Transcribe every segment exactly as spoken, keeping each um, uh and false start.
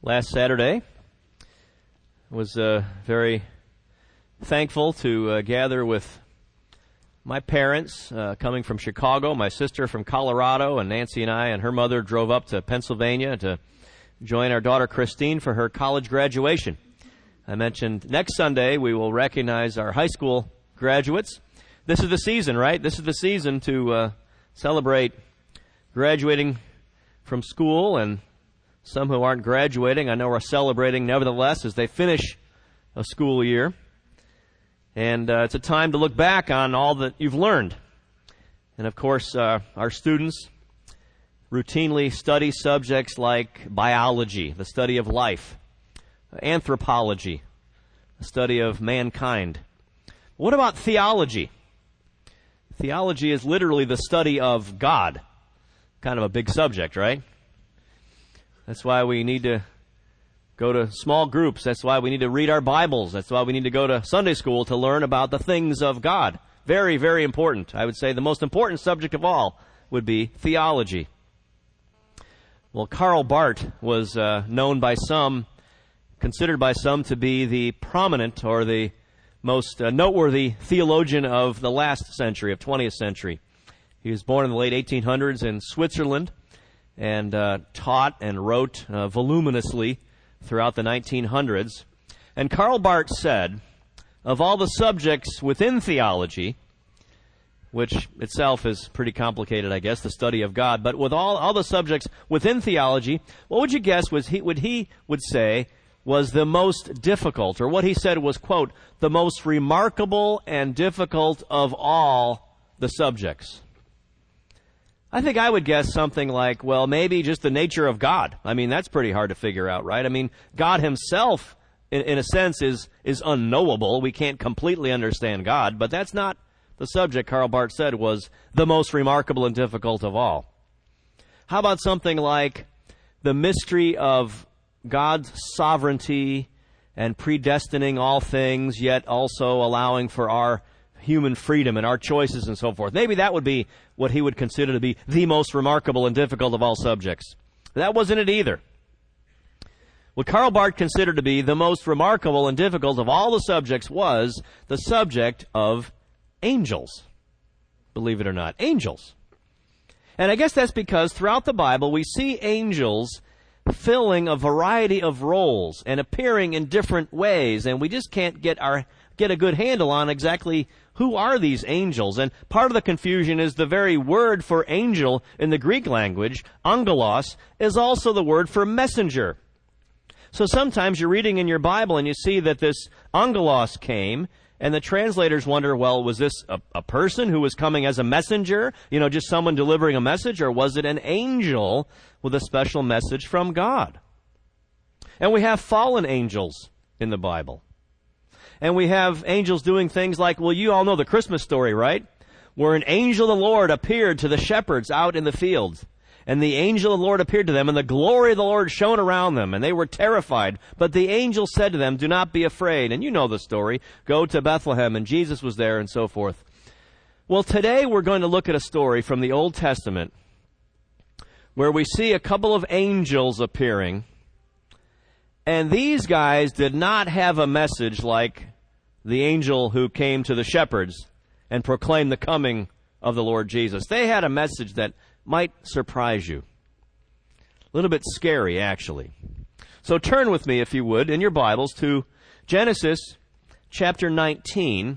last Saturday. I was uh, very thankful to uh, gather with my parents uh, coming from Chicago, my sister from Colorado, and Nancy and I and her mother drove up to Pennsylvania to join our daughter Christine for her college graduation. I mentioned next Sunday we will recognize our high school graduates. This is the season, right? This is the season to uh, celebrate graduating from school, and some who aren't graduating, I know, are celebrating nevertheless as they finish a school year. And uh, it's a time to look back on all that you've learned. And of course, uh, our students routinely study subjects like biology, the study of life, anthropology, the study of mankind. What about theology? Theology is literally the study of God. Kind of a big subject, right? That's why we need to go to small groups. That's why we need to read our Bibles. That's why we need to go to Sunday school to learn about the things of God. Very, very important. I would say the most important subject of all would be theology. Well, Karl Barth was uh, known by some, considered by some to be the prominent or the most uh, noteworthy theologian of the last century, of twentieth century. He was born in the late eighteen hundreds in Switzerland and uh, taught and wrote uh, voluminously throughout the nineteen hundreds. And Karl Barth said, of all the subjects within theology, which itself is pretty complicated, I guess, the study of God, but with all, all the subjects within theology, what would you guess was he would he would say was the most difficult, or what he said was, quote, the most remarkable and difficult of all the subjects? I think I would guess something like, well, maybe just the nature of God. I mean, that's pretty hard to figure out, right? I mean, God himself, in, in a sense, is, is unknowable. We can't completely understand God, but that's not the subject Karl Barth said was the most remarkable and difficult of all. How about something like the mystery of God's sovereignty and predestining all things, yet also allowing for our human freedom and our choices and so forth? Maybe that would be what he would consider to be the most remarkable and difficult of all subjects. That wasn't it either. What Karl Barth considered to be the most remarkable and difficult of all the subjects was the subject of angels. Believe it or not, angels. And I guess that's because throughout the Bible we see angels filling a variety of roles and appearing in different ways, and we just can't get our get a good handle on exactly who are these angels. And part of the confusion is the very word for angel in the Greek language, angelos, is also the word for messenger. So sometimes you're reading in your Bible and you see that this angelos came, and the translators wonder, well, was this a, a person who was coming as a messenger? You know, just someone delivering a message? Or was it an angel with a special message from God? And we have fallen angels in the Bible. And we have angels doing things like, well, you all know the Christmas story, right? Where an angel of the Lord appeared to the shepherds out in the fields. And the angel of the Lord appeared to them, and the glory of the Lord shone around them, and they were terrified. But the angel said to them, do not be afraid. And you know the story. Go to Bethlehem, and Jesus was there, and so forth. Well, today we're going to look at a story from the Old Testament where we see a couple of angels appearing. And these guys did not have a message like the angel who came to the shepherds and proclaimed the coming of the Lord Jesus. They had a message that might surprise you. A little bit scary, actually. So turn with me, if you would, in your Bibles to Genesis chapter nineteen,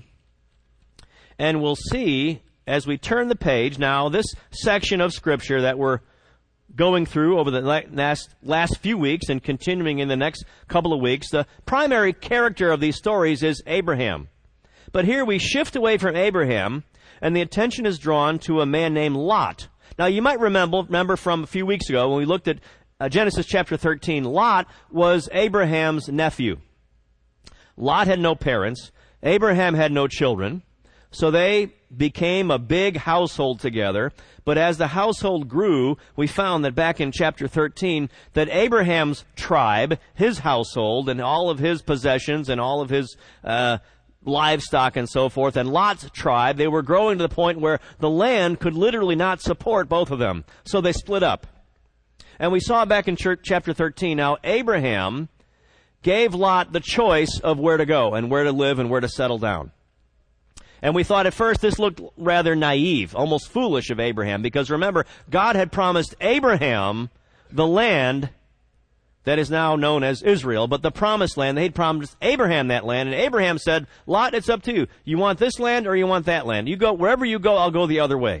and we'll see, as we turn the page, now this section of Scripture that we're going through over the last, last few weeks and continuing in the next couple of weeks, the primary character of these stories is Abraham. But here we shift away from Abraham, and the attention is drawn to a man named Lot. Now, you might remember, remember from a few weeks ago when we looked at uh, Genesis chapter thirteen, Lot was Abraham's nephew. Lot had no parents. Abraham had no children. So they became a big household together. But as the household grew, we found that back in chapter thirteen, that Abraham's tribe, his household, and all of his possessions and all of his uh, livestock and so forth, and Lot's tribe, they were growing to the point where the land could literally not support both of them. So they split up. And we saw back in church, chapter thirteen, now Abraham gave Lot the choice of where to go and where to live and where to settle down. And we thought at first this looked rather naive, almost foolish of Abraham, because remember, God had promised Abraham the land that is now known as Israel, but the promised land, they'd promised Abraham that land, and Abraham said, Lot, it's up to you. You want this land or you want that land? You go, wherever you go, I'll go the other way.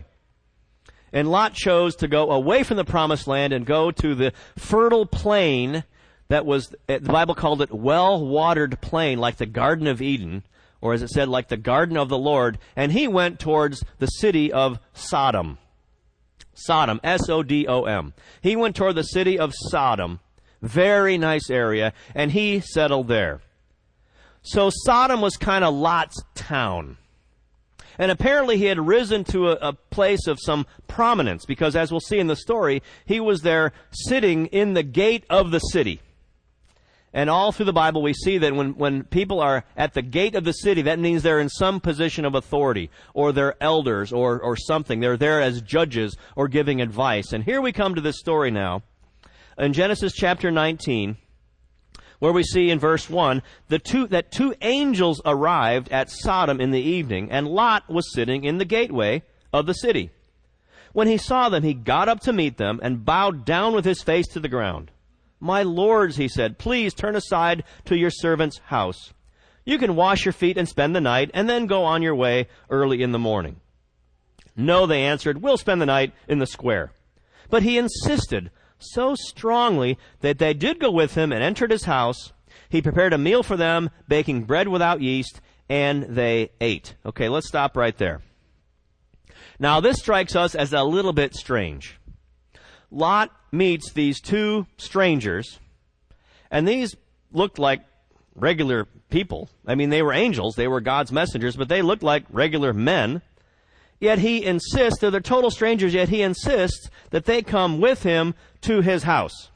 And Lot chose to go away from the promised land and go to the fertile plain that was, the Bible called it well-watered plain, like the Garden of Eden, or as it said, like the garden of the Lord, and he went towards the city of Sodom. Sodom, S O D O M. He went toward the city of Sodom, very nice area, and he settled there. So Sodom was kind of Lot's town. And apparently he had risen to a, a place of some prominence, because as we'll see in the story, he was there sitting in the gate of the city. And all through the Bible, we see that when, when people are at the gate of the city, that means they're in some position of authority, or they're elders, or, or something. They're there as judges or giving advice. And here we come to this story now, in Genesis chapter nineteen, where we see in verse one, the two, that two angels arrived at Sodom in the evening, and Lot was sitting in the gateway of the city. When he saw them, he got up to meet them and bowed down with his face to the ground. My lords, he said, please turn aside to your servant's house. You can wash your feet and spend the night, and then go on your way early in the morning. No, they answered, we'll spend the night in the square. But he insisted so strongly that they did go with him and entered his house. He prepared a meal for them, baking bread without yeast, and they ate. Okay, let's stop right there. Now, this strikes us as a little bit strange. Lot meets these two strangers, and these looked like regular people. I mean, they were angels, they were God's messengers, but they looked like regular men. Yet he insists, they're total strangers, yet he insists that they come with him to his house.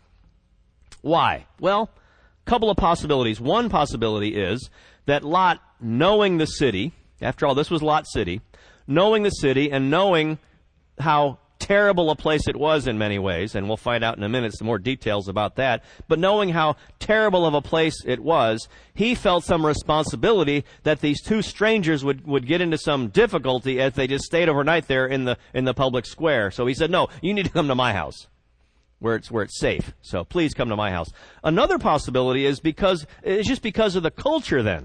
Why? Well, a couple of possibilities. One possibility is that Lot, knowing the city, after all, this was Lot's city, knowing the city and knowing how terrible a place it was in many ways, and we'll find out in a minute some more details about that, but knowing how terrible of a place it was, he felt some responsibility that these two strangers would, would get into some difficulty as they just stayed overnight there in the in the public square. So he said, no, you need to come to my house where it's where it's safe. So please come to my house. Another possibility is because it's just because of the culture then.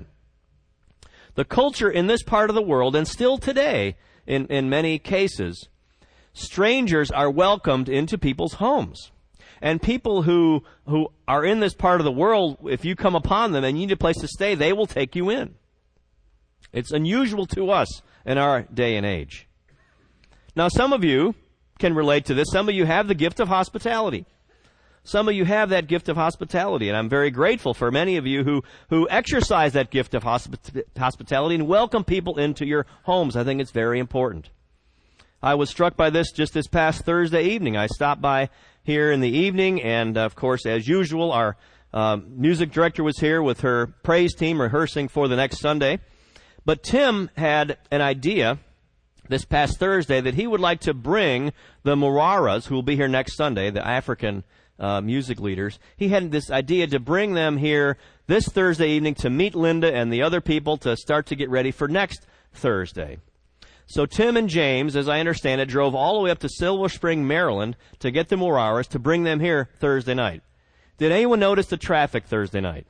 The culture in this part of the world, and still today in, in many cases, strangers are welcomed into people's homes. And people who who are in this part of the world, if you come upon them and you need a place to stay, they will take you in. It's unusual to us in our day and age. Now, some of you can relate to this. Some of you have the gift of hospitality. Some of you have that gift of hospitality, and I'm very grateful for many of you who, who exercise that gift of hospi- hospitality and welcome people into your homes. I think it's very important. I was struck by this just this past Thursday evening. I stopped by here in the evening, and of course, as usual, our uh, music director was here with her praise team rehearsing for the next Sunday. But Tim had an idea this past Thursday that he would like to bring the Muraras, who will be here next Sunday, the African uh, music leaders. He had this idea to bring them here this Thursday evening to meet Linda and the other people to start to get ready for next Thursday. So Tim and James, as I understand it, drove all the way up to Silver Spring, Maryland to get the Muraras to bring them here Thursday night. Did anyone notice the traffic Thursday night?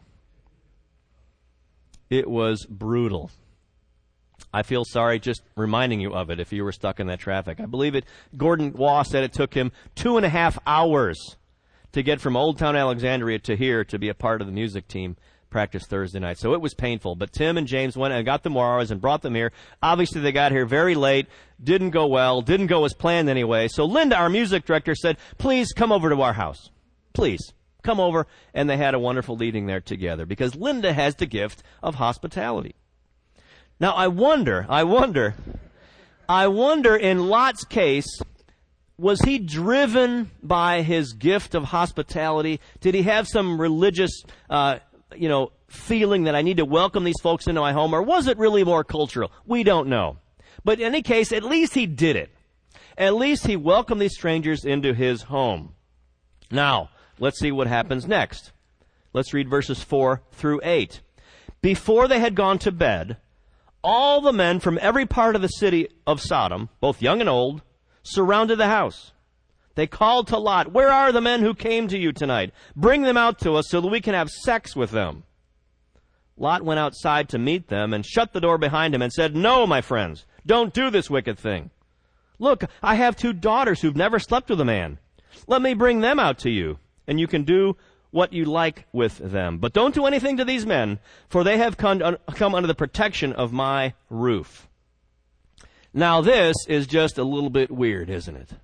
It was brutal. I feel sorry just reminding you of it if you were stuck in that traffic. I believe it, Gordon Waugh said it took him two and a half hours to get from Old Town Alexandria to here to be a part of the music team practice Thursday night. So it was painful. But Tim and James went and got the Muraras and brought them here. Obviously, they got here very late. Didn't go well. Didn't go as planned anyway. So Linda, our music director, said, please come over to our house. Please come over. And they had a wonderful evening there together because Linda has the gift of hospitality. Now, I wonder, I wonder, I wonder in Lot's case, was he driven by his gift of hospitality? Did he have some religious uh you know, feeling that I need to welcome these folks into my home, or was it really more cultural? We don't know. But in any case, at least he did it. At least he welcomed these strangers into his home. Now, let's see what happens next. Let's read verses four through eight. Before they had gone to bed, all the men from every part of the city of Sodom, both young and old, surrounded the house. They called to Lot, "Where are the men who came to you tonight? Bring them out to us so that we can have sex with them." Lot went outside to meet them and shut the door behind him and said, "No, my friends, don't do this wicked thing. Look, I have two daughters who've never slept with a man. Let me bring them out to you, and you can do what you like with them. But don't do anything to these men, for they have come, un- come under the protection of my roof." Now this is just a little bit weird, isn't it?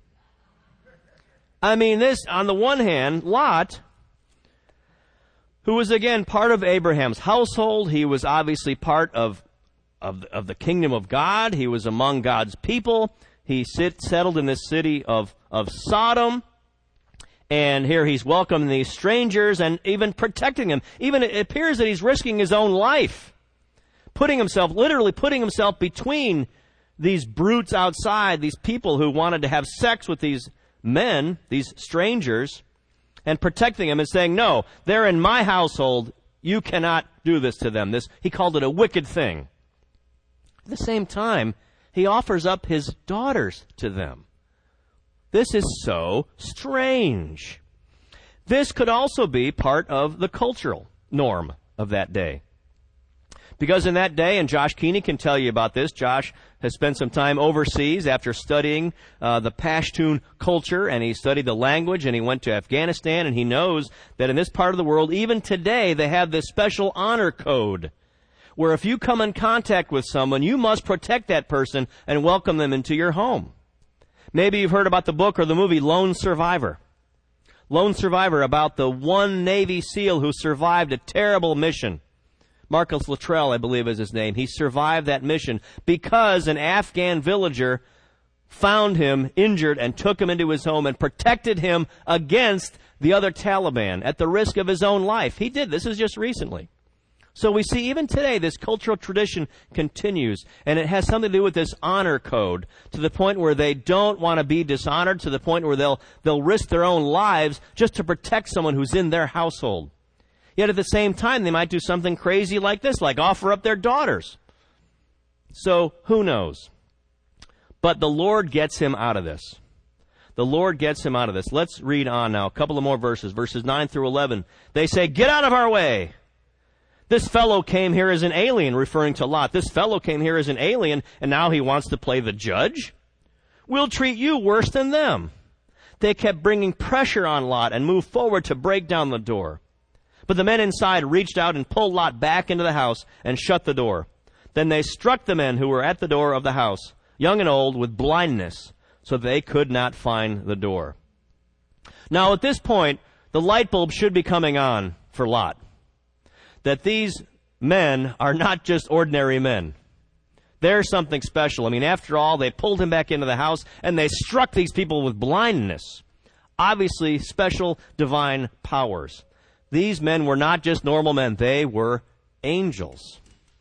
I mean, this, on the one hand, Lot, who was again part of Abraham's household, he was obviously part of, of, of the kingdom of God, he was among God's people, he sit, settled in this city of, of Sodom, and here he's welcoming these strangers and even protecting them. Even it appears that he's risking his own life, putting himself, literally putting himself between these brutes outside, these people who wanted to have sex with these men, these strangers, and protecting them and saying, "No, they're in my household. You cannot do this to them." This, he called it a wicked thing. At the same time, he offers up his daughters to them. This is so strange. This could also be part of the cultural norm of that day. Because in that day, and Josh Keeney can tell you about this, Josh has spent some time overseas after studying uh, the Pashtun culture, and he studied the language, and he went to Afghanistan, and he knows that in this part of the world, even today, they have this special honor code, where if you come in contact with someone, you must protect that person and welcome them into your home. Maybe you've heard about the book or the movie Lone Survivor. Lone Survivor, about the one Navy SEAL who survived a terrible mission. Marcus Luttrell, I believe is his name. He survived that mission because an Afghan villager found him injured and took him into his home and protected him against the other Taliban at the risk of his own life. He did. This is just recently. So we see even today this cultural tradition continues, and it has something to do with this honor code, to the point where they don't want to be dishonored, to the point where they'll they'll risk their own lives just to protect someone who's in their household. Yet at the same time, they might do something crazy like this, like offer up their daughters. So who knows? But the Lord gets him out of this. The Lord gets him out of this. Let's read on now, a couple of more verses, verses nine through eleven. They say, "Get out of our way. This fellow came here as an alien," referring to Lot. "This fellow came here as an alien, and now he wants to play the judge? We'll treat you worse than them." They kept bringing pressure on Lot and moved forward to break down the door. But the men inside reached out and pulled Lot back into the house and shut the door. Then they struck the men who were at the door of the house, young and old, with blindness, so that they could not find the door. Now at this point, the light bulb should be coming on for Lot, that these men are not just ordinary men. They're something special. I mean, after all, they pulled him back into the house, and they struck these people with blindness. Obviously, special divine powers. These men were not just normal men. They were angels.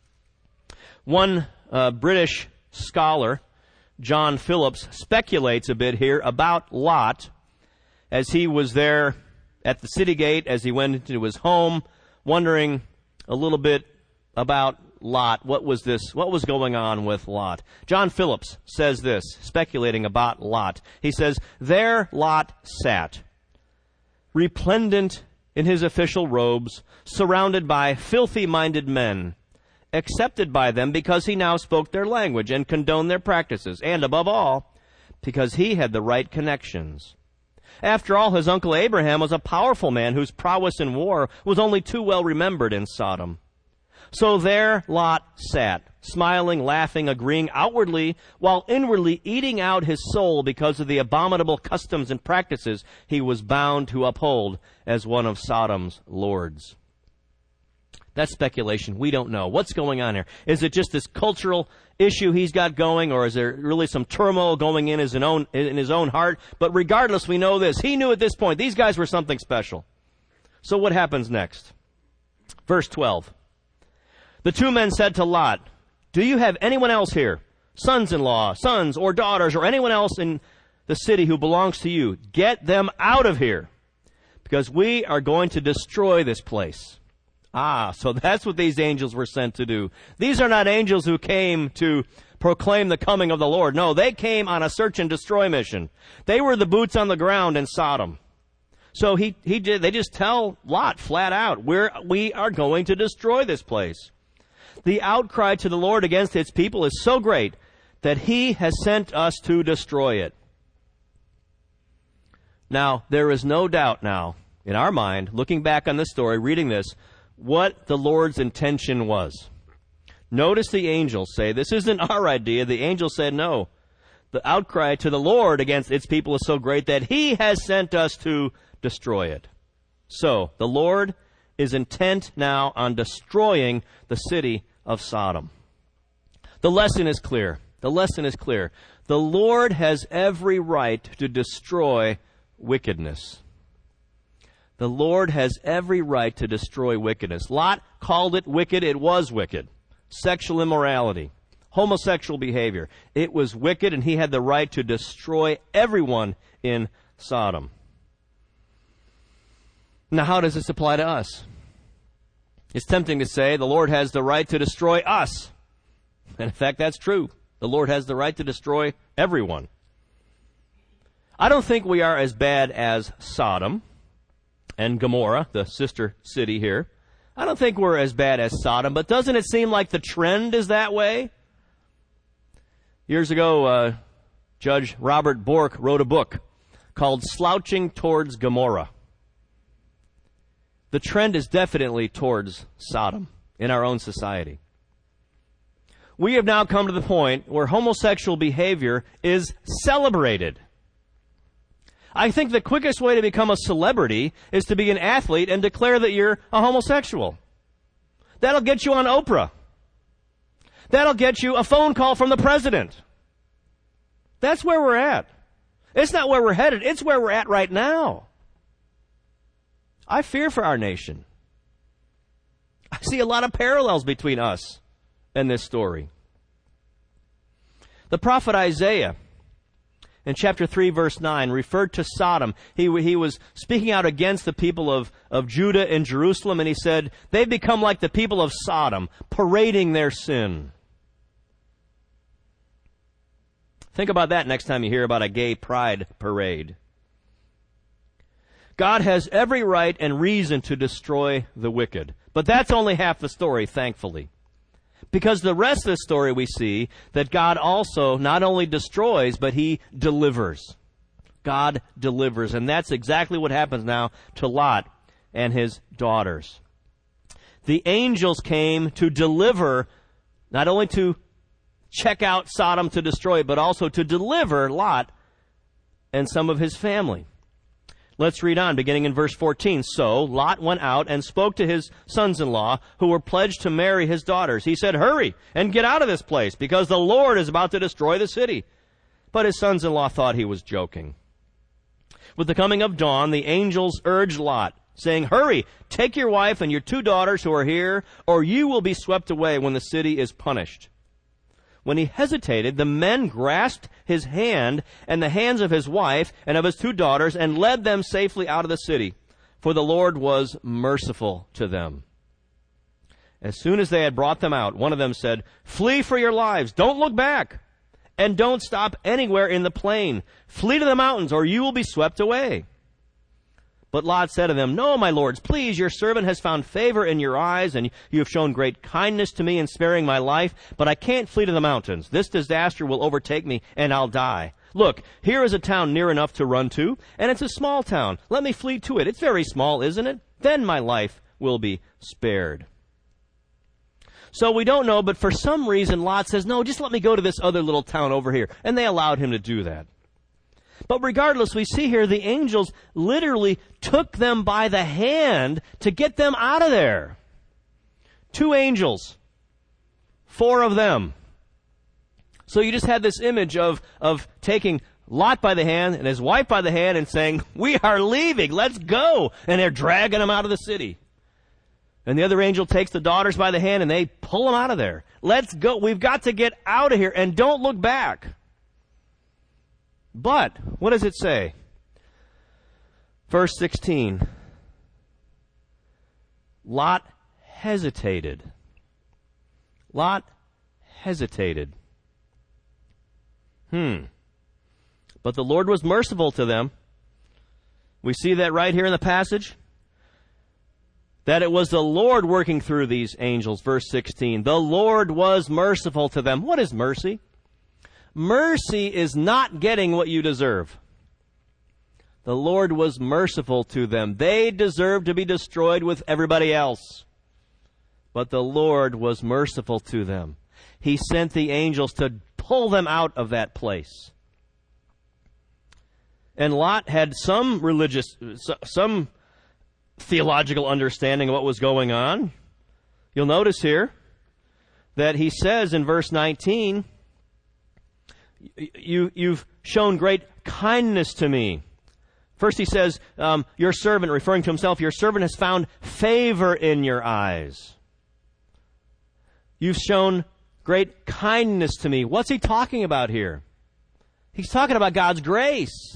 One uh, British scholar, John Phillips, speculates a bit here about Lot as he was there at the city gate, as he went into his home, wondering a little bit about Lot. What was this? What was going on with Lot? John Phillips says this, speculating about Lot. He says, "There Lot sat, resplendent in his official robes, surrounded by filthy-minded men, accepted by them because he now spoke their language and condoned their practices, and above all, because he had the right connections. After all, his uncle Abraham was a powerful man whose prowess in war was only too well remembered in Sodom. So there Lot sat, smiling, laughing, agreeing outwardly, while inwardly eating out his soul because of the abominable customs and practices he was bound to uphold as one of Sodom's lords." That's speculation. We don't know. What's going on here? Is it just this cultural issue he's got going, or is there really some turmoil going in his own, in his own heart? But regardless, we know this. He knew at this point these guys were something special. So what happens next? Verse twelve. The two men said to Lot, "Do you have anyone else here, sons-in-law, sons or daughters, or anyone else in the city who belongs to you? Get them out of here. because we are going to destroy this place. Ah, so that's what these angels were sent to do. These are not angels who came to proclaim the coming of the Lord. No, they came on a search and destroy mission. They were the boots on the ground in Sodom. So he, he did, they just tell Lot flat out, we're, we are going to destroy this place. The outcry to the Lord against its people is so great that he has sent us to destroy it. Now, there is no doubt now, in our mind, looking back on this story, reading this, what the Lord's intention was. Notice the angels say, this isn't our idea. The angels said, no. The outcry to the Lord against its people is so great that he has sent us to destroy it. So, the Lord is intent now on destroying the city of Sodom. The lesson is clear. The lesson is clear. The Lord has every right to destroy wickedness. The Lord has every right to destroy wickedness. Lot called it wicked. It was wicked. Sexual immorality, homosexual behavior. It was wicked, and he had the right to destroy everyone in Sodom. Now, how does this apply to us? It's tempting to say the Lord has the right to destroy us. And in fact, that's true. The Lord has the right to destroy everyone. I don't think we are as bad as Sodom and Gomorrah, the sister city here. I don't think we're as bad as Sodom, but doesn't it seem like the trend is that way? Years ago, uh, Judge Robert Bork wrote a book called Slouching Towards Gomorrah. The trend is definitely towards Sodom in our own society. We have now come to the point where homosexual behavior is celebrated. I think the quickest way to become a celebrity is to be an athlete and declare that you're a homosexual. That'll get you on Oprah. That'll get you a phone call from the president. That's where we're at. It's not where we're headed. It's where we're at right now. I fear for our nation. I see a lot of parallels between us and this story. The prophet Isaiah, in chapter three, verse nine, referred to Sodom. He, he was speaking out against the people of, of Judah and Jerusalem, and he said, they've become like the people of Sodom, parading their sin. Think about that next time you hear about a gay pride parade. God has every right and reason to destroy the wicked. But that's only half the story, thankfully. Because the rest of the story we see that God also not only destroys, but he delivers. God delivers. And that's exactly what happens now to Lot and his daughters. The angels came to deliver, not only to check out Sodom to destroy it, but also to deliver Lot and some of his family. Let's read on, beginning in verse fourteen. So Lot went out and spoke to his sons-in-law, who were pledged to marry his daughters. He said, hurry and get out of this place, because the Lord is about to destroy the city. But his sons-in-law thought he was joking. With the coming of dawn, the angels urged Lot, saying, hurry, take your wife and your two daughters who are here, or you will be swept away when the city is punished. When he hesitated, the men grasped his hand and the hands of his wife and of his two daughters and led them safely out of the city, for the Lord was merciful to them. As soon as they had brought them out, one of them said, flee for your lives, don't look back, and don't stop anywhere in the plain. Flee to the mountains, or you will be swept away. But Lot said to them, no, my lords, please, your servant has found favor in your eyes, and you have shown great kindness to me in sparing my life, but I can't flee to the mountains. This disaster will overtake me, and I'll die. Look, here is a town near enough to run to, and it's a small town. Let me flee to it. It's very small, isn't it? Then my life will be spared. So we don't know, but for some reason Lot says, no, just let me go to this other little town over here. And they allowed him to do that. But regardless, we see here the angels literally took them by the hand to get them out of there. Two angels. Four of them. So you just had this image of, of taking Lot by the hand and his wife by the hand and saying, we are leaving, let's go. And they're dragging them out of the city. And the other angel takes the daughters by the hand and they pull them out of there. Let's go. We've got to get out of here and don't look back. But, what does it say? Verse sixteen, Lot hesitated. Lot hesitated. Hmm. But the Lord was merciful to them. We see that right here in the passage. That it was the Lord working through these angels. Verse sixteen. The Lord was merciful to them. What is mercy? Mercy is not getting what you deserve. The Lord was merciful to them. They deserved to be destroyed with everybody else. But the Lord was merciful to them. He sent the angels to pull them out of that place. And Lot had some religious, some theological understanding of what was going on. You'll notice here that he says in verse nineteen, you, you've shown great kindness to me. First he says, um, your servant, referring to himself, your servant has found favor in your eyes. You've shown great kindness to me. What's he talking about here? He's talking about God's grace.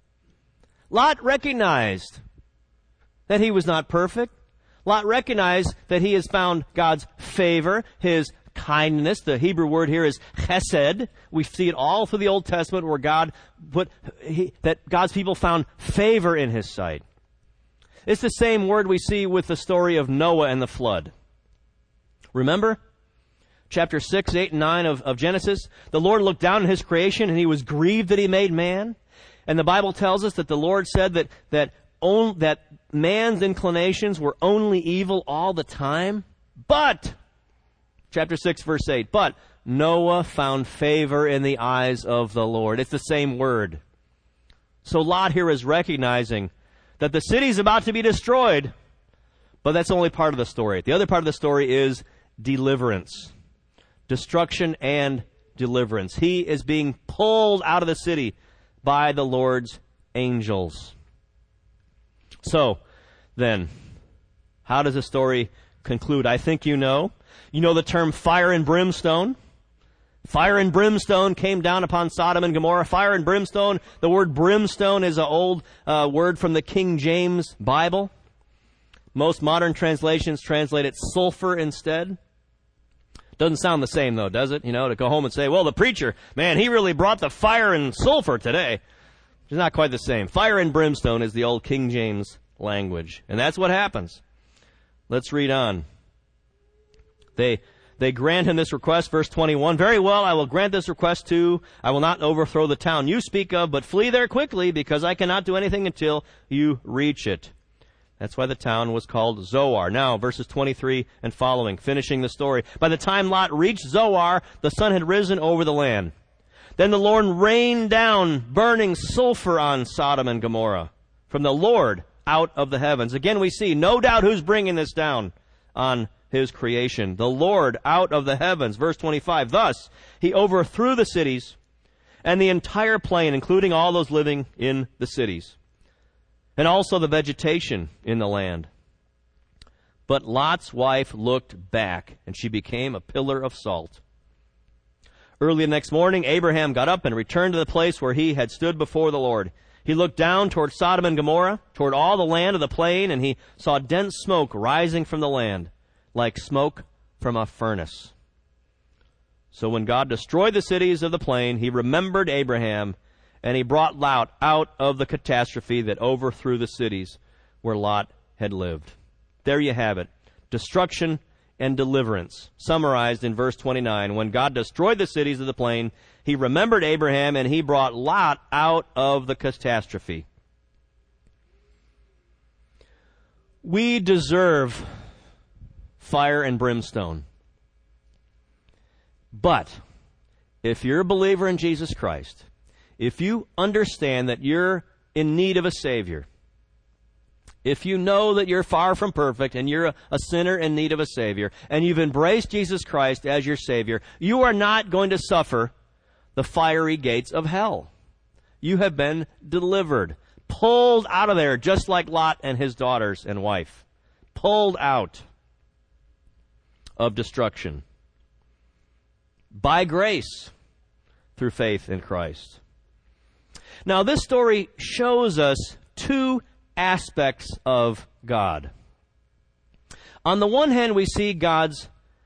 Lot recognized that he was not perfect. Lot recognized that he has found God's favor, his kindness. The Hebrew word here is chesed. We see it all through the Old Testament where God put, he, that God's people found favor in his sight. It's the same word we see with the story of Noah and the flood. Remember? Chapter six, eight, and nine of, of Genesis. The Lord looked down on his creation and he was grieved that he made man. And the Bible tells us that the Lord said that, that, on, that man's inclinations were only evil all the time. But, chapter six, verse eight, but Noah found favor in the eyes of the Lord. It's the same word. So Lot here is recognizing that the city is about to be destroyed, but that's only part of the story. The other part of the story is deliverance. Destruction and deliverance. He is being pulled out of the city by the Lord's angels. So, then, how does the story conclude? I think you know. You know the term fire and brimstone. Fire and brimstone came down upon Sodom and Gomorrah. Fire and brimstone, the word brimstone is an old uh, word from the King James Bible. Most modern translations translate it sulfur instead. Doesn't sound the same, though, does it? You know, to go home and say, well, the preacher, man, he really brought the fire and sulfur today. It's not quite the same. Fire and brimstone is the old King James language. And that's what happens. Let's read on. They they grant him this request, verse twenty-one. Very well, I will grant this request too. I will not overthrow the town you speak of, but flee there quickly, because I cannot do anything until you reach it. That's why the town was called Zoar. Now, verses twenty-three and following, finishing the story. By the time Lot reached Zoar, the sun had risen over the land. Then the Lord rained down burning sulfur on Sodom and Gomorrah from the Lord out of the heavens. Again, we see no doubt who's bringing this down on his creation. The Lord out of the heavens. Verse twenty-five, thus he overthrew the cities and the entire plain, including all those living in the cities, and also the vegetation in the land. But Lot's wife looked back, and she became a pillar of salt. Early the next morning, Abraham got up and returned to the place where he had stood before the Lord. He looked down toward Sodom and Gomorrah, toward all the land of the plain, and he saw dense smoke rising from the land, like smoke from a furnace. So when God destroyed the cities of the plain, he remembered Abraham, and he brought Lot out of the catastrophe that overthrew the cities where Lot had lived. There you have it. Destruction and deliverance, summarized in verse twenty-nine. When God destroyed the cities of the plain, he remembered Abraham, and he brought Lot out of the catastrophe. We deserve fire and brimstone. But if you're a believer in Jesus Christ, if you understand that you're in need of a Savior, if you know that you're far from perfect and you're a, a sinner in need of a Savior, and you've embraced Jesus Christ as your Savior, you are not going to suffer the fiery gates of hell. You have been delivered, pulled out of there, just like Lot and his daughters and wife, pulled out of destruction by grace through faith in Christ. Now, this story shows us two aspects of God. On the one hand, we see God's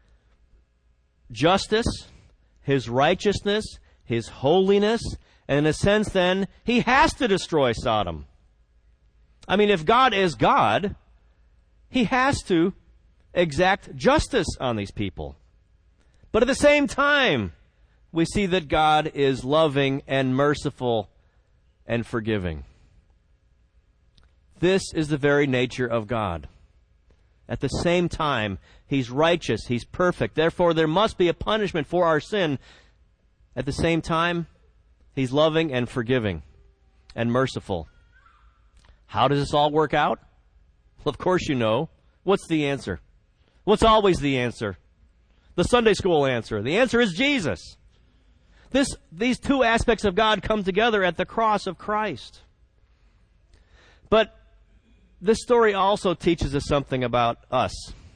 justice, His righteousness, His holiness, and in a sense then, He has to destroy Sodom. I mean, if God is God, He has to exact justice on these people. But at the same time, we see that God is loving and merciful and forgiving. This is the very nature of God. At the same time, He's righteous, He's perfect. Therefore, there must be a punishment for our sin. At the same time, He's loving and forgiving and merciful. How does this all work out? Well, of course you know. What's the answer? What's always the answer? The Sunday school answer. The answer is Jesus. This, these two aspects of God come together at the cross of Christ. But this story also teaches us something about us.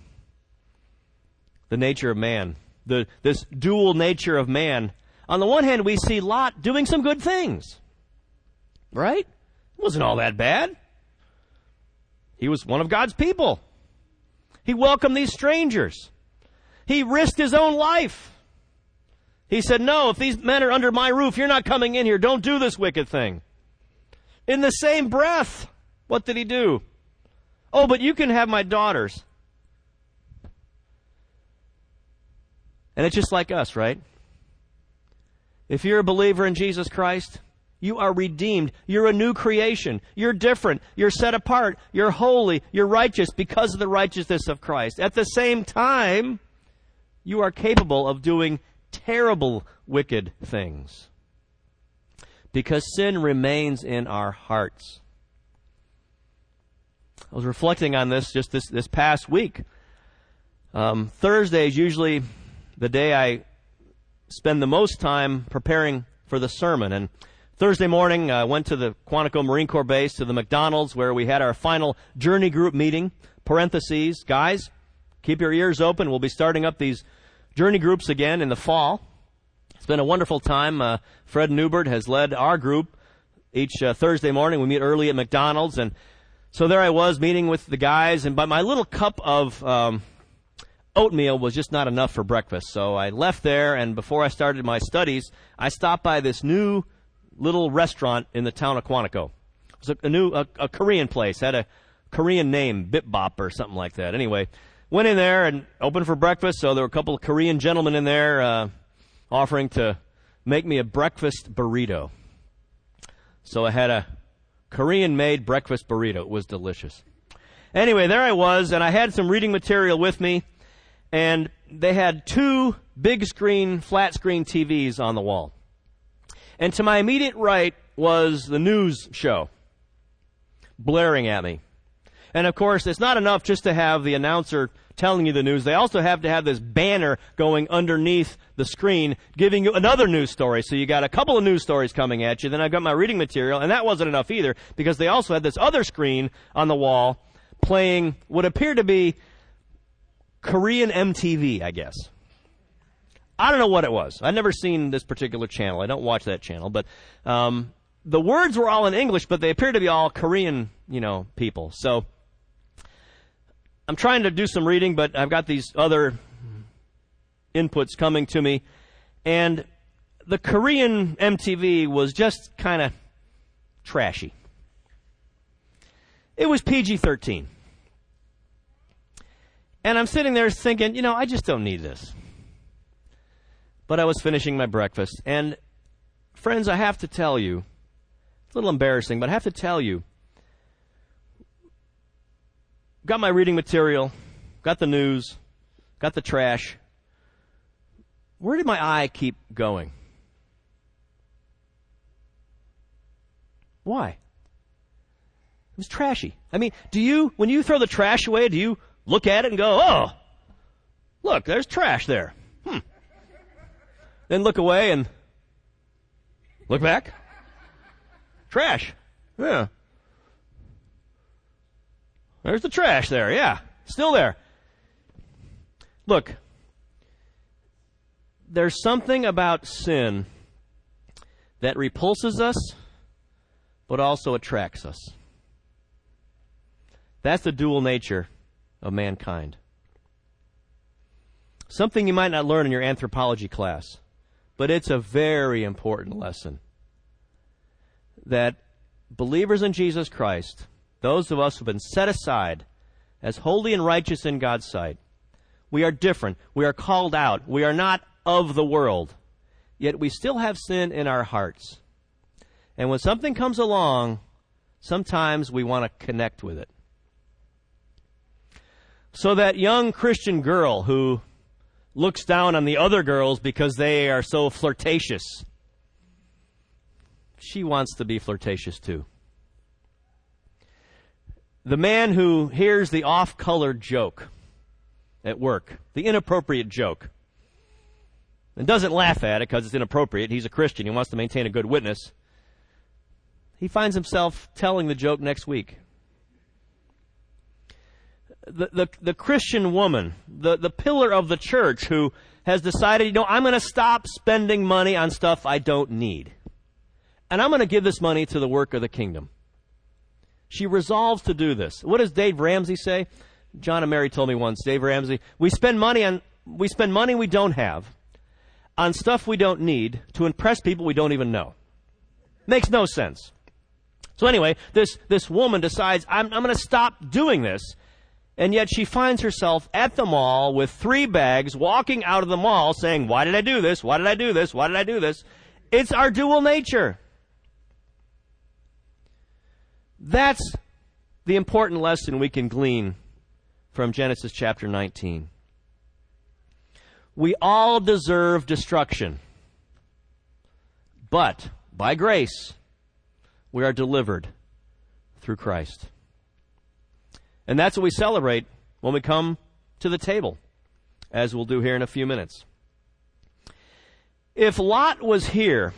The nature of man. The, this dual nature of man. On the one hand, we see Lot doing some good things. Right? It wasn't all that bad. He was one of God's people. He welcomed these strangers. He risked his own life. He said, no, if these men are under my roof, you're not coming in here. Don't do this wicked thing. In the same breath, what did he do? Oh, but you can have my daughters. And it's just like us, right? If you're a believer in Jesus Christ, you are redeemed. You're a new creation. You're different. You're set apart. You're holy. You're righteous because of the righteousness of Christ. At the same time, you are capable of doing terrible, wicked things. Because sin remains in our hearts. I was reflecting on this just this, this past week. Um, Thursday is usually the day I spend the most time preparing for the sermon. And Thursday morning, I went to the Quantico Marine Corps Base, to the McDonald's, where we had our final journey group meeting. Parentheses, guys, keep your ears open. We'll be starting up these journey groups again in the fall. It's been a wonderful time. Uh, Fred Newbert has led our group each uh, Thursday morning. We meet early at McDonald's. And so there I was meeting with the guys. And but my little cup of um, oatmeal was just not enough for breakfast. So I left there. And before I started my studies, I stopped by this new little restaurant in the town of Quantico. It was a, a new, a, a Korean place, had a Korean name, Bip Bop or something like that. Anyway, went in there and opened for breakfast, so there were a couple of Korean gentlemen in there uh, offering to make me a breakfast burrito. So I had a Korean-made breakfast burrito. It was delicious. Anyway, there I was, and I had some reading material with me, and they had two big-screen, flat-screen T Vs on the wall. And to my immediate right was the news show blaring at me. And of course, it's not enough just to have the announcer telling you the news. They also have to have this banner going underneath the screen giving you another news story. So you got a couple of news stories coming at you. Then I've got my reading material, and that wasn't enough either because they also had this other screen on the wall playing what appeared to be Korean M T V, I guess. I don't know what it was. I've never seen this particular channel. I don't watch that channel. But um, the words were all in English, but they appear to be all Korean, you know, people. So I'm trying to do some reading, but I've got these other inputs coming to me. And the Korean M T V was just kind of trashy. It was P G thirteen. And I'm sitting there thinking, you know, I just don't need this. But I was finishing my breakfast. And, friends, I have to tell you, it's a little embarrassing, but I have to tell you, got my reading material, got the news, got the trash. Where did my eye keep going? Why? It was trashy. I mean, do you, when you throw the trash away, do you look at it and go, oh, look, there's trash there. Hmm. Then look away and look back. Trash. Yeah. There's the trash there. Yeah. Still there. Look. There's something about sin that repulses us, but also attracts us. That's the dual nature of mankind. Something you might not learn in your anthropology class, but it's a very important lesson. That believers in Jesus Christ, those of us who have been set aside as holy and righteous in God's sight, we are different. We are called out. We are not of the world. Yet we still have sin in our hearts. And when something comes along, sometimes we want to connect with it. So that young Christian girl who looks down on the other girls because they are so flirtatious, she wants to be flirtatious too. The man who hears the off-colored joke at work, the inappropriate joke, and doesn't laugh at it because it's inappropriate. He's a Christian. He wants to maintain a good witness. He finds himself telling the joke next week. The, the, the Christian woman, the, the pillar of the church who has decided, you know, I'm going to stop spending money on stuff I don't need. And I'm going to give this money to the work of the kingdom. She resolves to do this. What does Dave Ramsey say? John and Mary told me once, Dave Ramsey, we spend money on, we spend money we don't have on stuff we don't need to impress people we don't even know. Makes no sense. So anyway, this, this woman decides, I'm, I'm going to stop doing this. And yet she finds herself at the mall with three bags, walking out of the mall saying, why did I do this? Why did I do this? Why did I do this? It's our dual nature. That's the important lesson we can glean from Genesis chapter nineteen. We all deserve destruction, but by grace, we are delivered through Christ. And that's what we celebrate when we come to the table, as we'll do here in a few minutes. If Lot was here,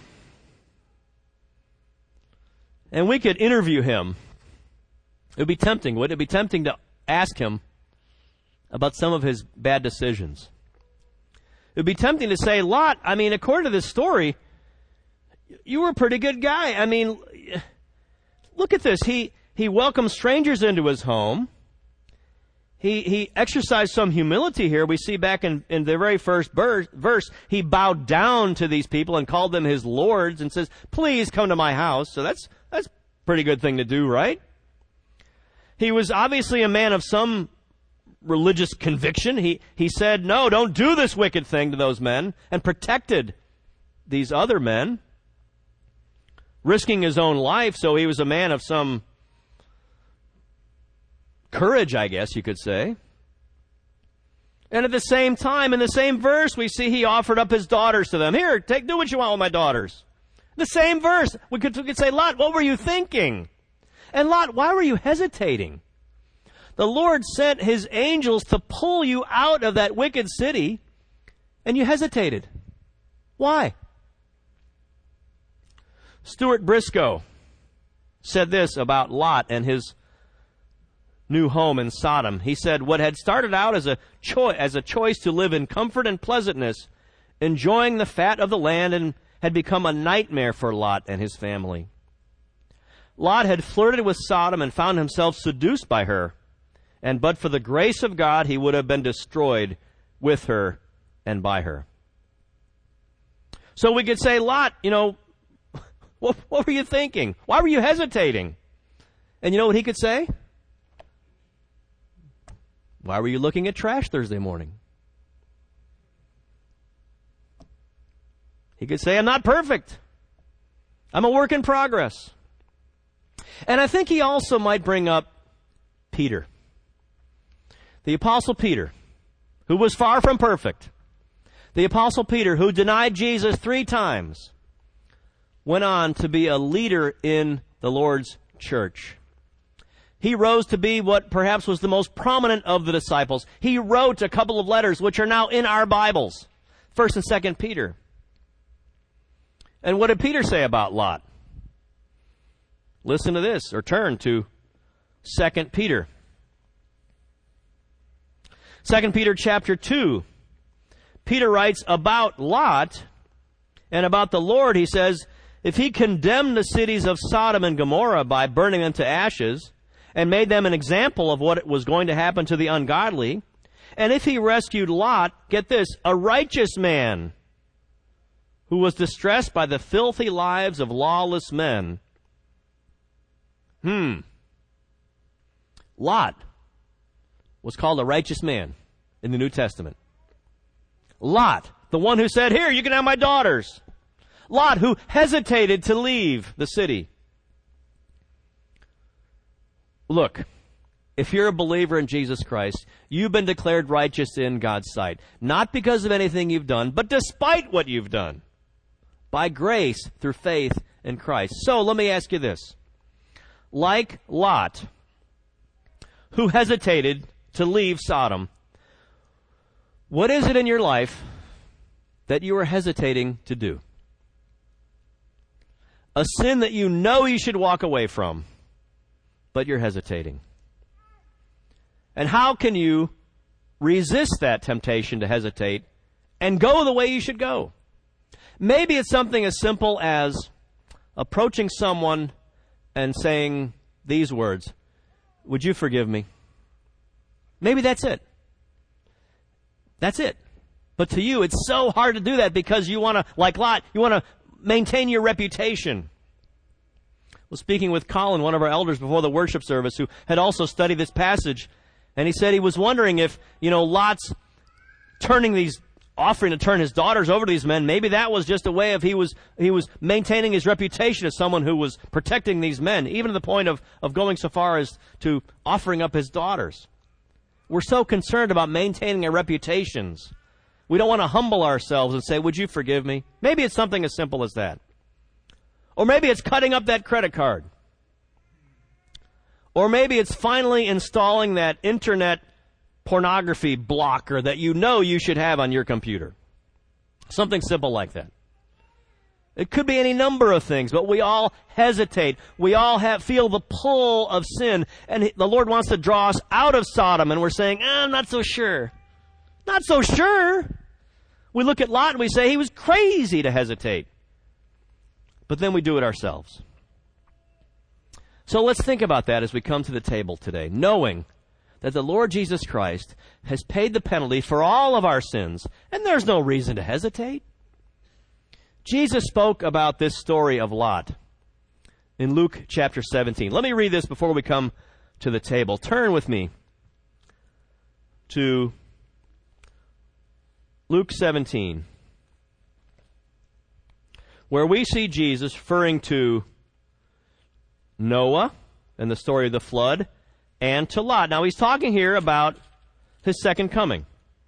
and we could interview him, it would be tempting, wouldn't it? It would be tempting to ask him about some of his bad decisions. It would be tempting to say, Lot, I mean, according to this story, you were a pretty good guy. I mean, look at this. He he welcomed strangers into his home. He he exercised some humility here. We see back in, in the very first verse, verse, he bowed down to these people and called them his lords and says, please come to my house. So that's that's a pretty good thing to do, right? He was obviously a man of some religious conviction. He he said, no, don't do this wicked thing to those men, and protected these other men, risking his own life. So he was a man of some courage, I guess you could say. And at the same time, in the same verse, we see he offered up his daughters to them. Here, take, do what you want with my daughters. The same verse, we could, we could say, Lot, what were you thinking? And Lot, why were you hesitating? The Lord sent his angels to pull you out of that wicked city, and you hesitated. Why? Stuart Briscoe said this about Lot and his new home in Sodom. He said, what had started out as a, cho- as a choice to live in comfort and pleasantness, enjoying the fat of the land, and had become a nightmare for Lot and his family. Lot had flirted with Sodom and found himself seduced by her, and but for the grace of God, he would have been destroyed with her and by her. So we could say, Lot, you know, what, what were you thinking? Why were you hesitating? And you know what he could say? Why were you looking at trash Thursday morning? He could say, I'm not perfect. I'm a work in progress. And I think he also might bring up Peter. The Apostle Peter, who was far from perfect. The Apostle Peter, who denied Jesus three times, went on to be a leader in the Lord's church. He rose to be what perhaps was the most prominent of the disciples. He wrote a couple of letters which are now in our Bibles, First and Second Peter. And what did Peter say about Lot? Listen to this, or turn to Second Peter. Second Peter chapter two. Peter writes about Lot and about the Lord. He says, if he condemned the cities of Sodom and Gomorrah by burning them to ashes, and made them an example of what was going to happen to the ungodly, And if he rescued Lot, get this, a righteous man who was distressed by the filthy lives of lawless men. Hmm. Lot was called a righteous man in the New Testament. Lot, the one who said, here, you can have my daughters. Lot, who hesitated to leave the city. Look, if you're a believer in Jesus Christ, you've been declared righteous in God's sight. Not because of anything you've done, but despite what you've done. By grace, through faith in Christ. So let me ask you this. Like Lot, who hesitated to leave Sodom, what is it in your life that you are hesitating to do? A sin that you know you should walk away from, but you're hesitating. And how can you resist that temptation to hesitate and go the way you should go? Maybe it's something as simple as approaching someone and saying these words, would you forgive me? Maybe that's it. That's it. But to you, it's so hard to do that because you want to, like Lot, you want to maintain your reputation. I was speaking with Colin, one of our elders, before the worship service, who had also studied this passage, and he said he was wondering if, you know, Lot's turning these, offering to turn his daughters over to these men, maybe that was just a way of he was he was maintaining his reputation as someone who was protecting these men, even to the point of, of going so far as to offering up his daughters. We're so concerned about maintaining our reputations. We don't want to humble ourselves and say, would you forgive me? Maybe it's something as simple as that. Or maybe it's cutting up that credit card. Or maybe it's finally installing that internet pornography blocker that you know you should have on your computer. Something simple like that. It could be any number of things, but we all hesitate. We all have, feel the pull of sin, and the Lord wants to draw us out of Sodom, and we're saying, eh, I'm not so sure. Not so sure. We look at Lot and we say he was crazy to hesitate. But then we do it ourselves. So let's think about that as we come to the table today, knowing that the Lord Jesus Christ has paid the penalty for all of our sins, and there's no reason to hesitate. Jesus spoke about this story of Lot in Luke chapter seventeen. Let me read this before we come to the table. Turn with me to Luke seventeen, where we see Jesus referring to Noah and the story of the flood, and to Lot. Now, he's talking here about his second coming.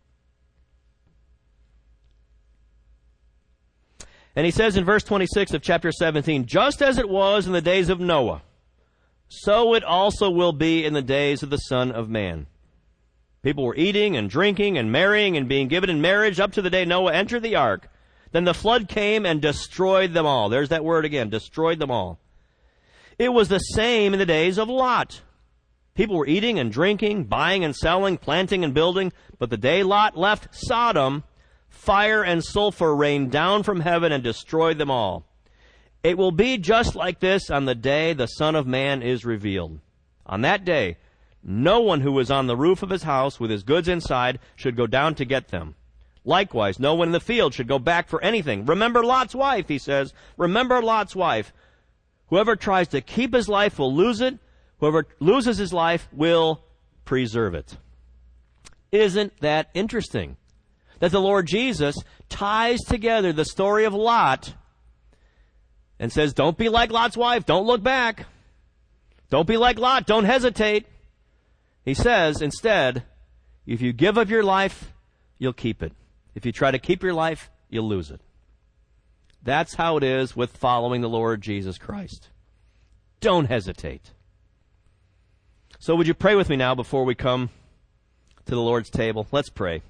And he says in verse twenty-six of chapter seventeen, just as it was in the days of Noah, so it also will be in the days of the Son of Man. People were eating and drinking and marrying and being given in marriage up to the day Noah entered the ark. Then the flood came and destroyed them all. There's that word again, destroyed them all. It was the same in the days of Lot. People were eating and drinking, buying and selling, planting and building. But the day Lot left Sodom, fire and sulfur rained down from heaven and destroyed them all. It will be just like this on the day the Son of Man is revealed. On that day, no one who was on the roof of his house with his goods inside should go down to get them. Likewise, no one in the field should go back for anything. Remember Lot's wife, he says. Remember Lot's wife. Whoever tries to keep his life will lose it. Whoever loses his life will preserve it. Isn't that interesting? That the Lord Jesus ties together the story of Lot and says, don't be like Lot's wife. Don't look back. Don't be like Lot. Don't hesitate. He says, instead, if you give of your life, you'll keep it. If you try to keep your life, you'll lose it. That's how it is with following the Lord Jesus Christ. Don't hesitate. So would you pray with me now before we come to the Lord's table? Let's pray.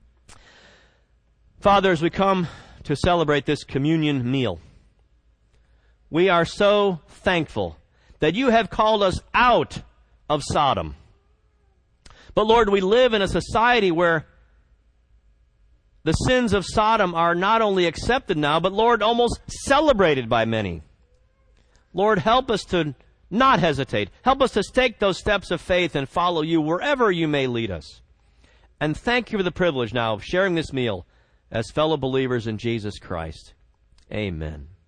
Father, as we come to celebrate this communion meal, we are so thankful that you have called us out of Sodom. But Lord, we live in a society where the sins of Sodom are not only accepted now, but Lord, almost celebrated by many. Lord, help us to not hesitate. Help us to take those steps of faith and follow you wherever you may lead us. And thank you for the privilege now of sharing this meal as fellow believers in Jesus Christ. Amen.